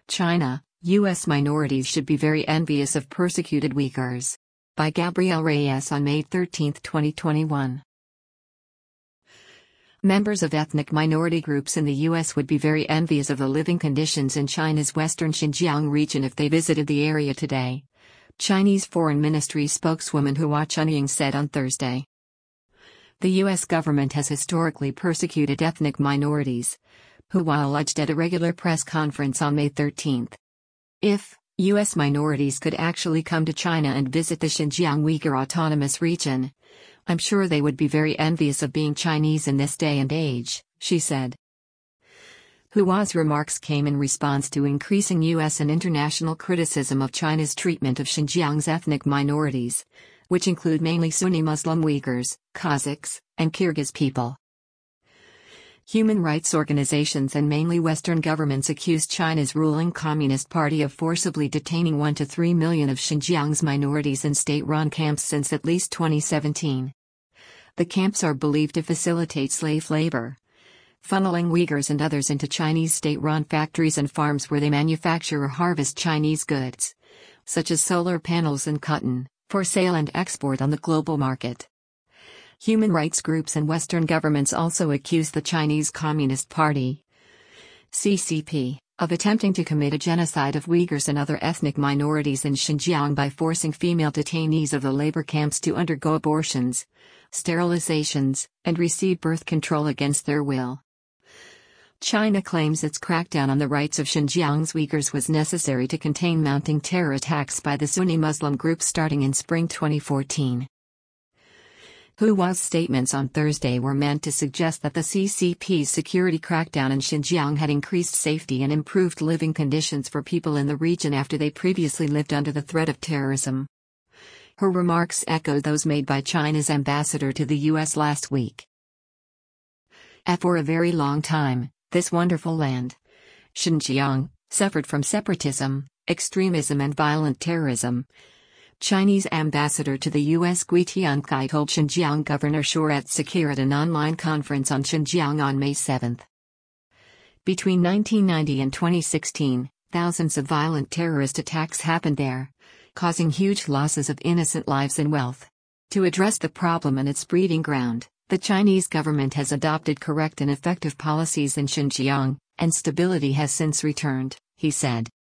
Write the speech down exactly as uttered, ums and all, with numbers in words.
China, U S minorities should be very envious of persecuted Uyghurs. By Gabrielle Reyes on May thirteenth, twenty twenty-one. Members of ethnic minority groups in the U S would be very envious of the living conditions in China's western Xinjiang region if they visited the area today, Chinese Foreign Ministry spokeswoman Hua Chunying said on Thursday. The U S government has historically persecuted ethnic minorities, Hua alleged at a regular press conference on May thirteenth. If U S minorities could actually come to China and visit the Xinjiang Uyghur Autonomous Region, I'm sure they would be very envious of being Chinese in this day and age, she said. Hua's remarks came in response to increasing U S and international criticism of China's treatment of Xinjiang's ethnic minorities, which include mainly Sunni Muslim Uyghurs, Kazakhs, and Kyrgyz people. Human rights organizations and mainly Western governments accuse China's ruling Communist Party of forcibly detaining one to three million of Xinjiang's minorities in state-run camps since at least twenty seventeen. The camps are believed to facilitate slave labor, funneling Uyghurs and others into Chinese state-run factories and farms where they manufacture or harvest Chinese goods, such as solar panels and cotton, for sale and export on the global market. Human rights groups and Western governments also accuse the Chinese Communist Party, C C P, of attempting to commit a genocide of Uyghurs and other ethnic minorities in Xinjiang by forcing female detainees of the labor camps to undergo abortions, sterilizations, and receive birth control against their will. China claims its crackdown on the rights of Xinjiang's Uyghurs was necessary to contain mounting terror attacks by the Sunni Muslim group starting in spring twenty fourteen. Hua's statements on Thursday were meant to suggest that the C C P's security crackdown in Xinjiang had increased safety and improved living conditions for people in the region after they previously lived under the threat of terrorism. Her remarks echoed those made by China's ambassador to the U S last week. For a very long time, this wonderful land, Xinjiang, suffered from separatism, extremism and violent terrorism, Chinese ambassador to the U S Gui Tiankai told Xinjiang Governor Shorat Sakir at an online conference on Xinjiang on May seventh. Between nineteen ninety and twenty sixteen, thousands of violent terrorist attacks happened there, causing huge losses of innocent lives and wealth. To address the problem and its breeding ground, the Chinese government has adopted correct and effective policies in Xinjiang, and stability has since returned, he said.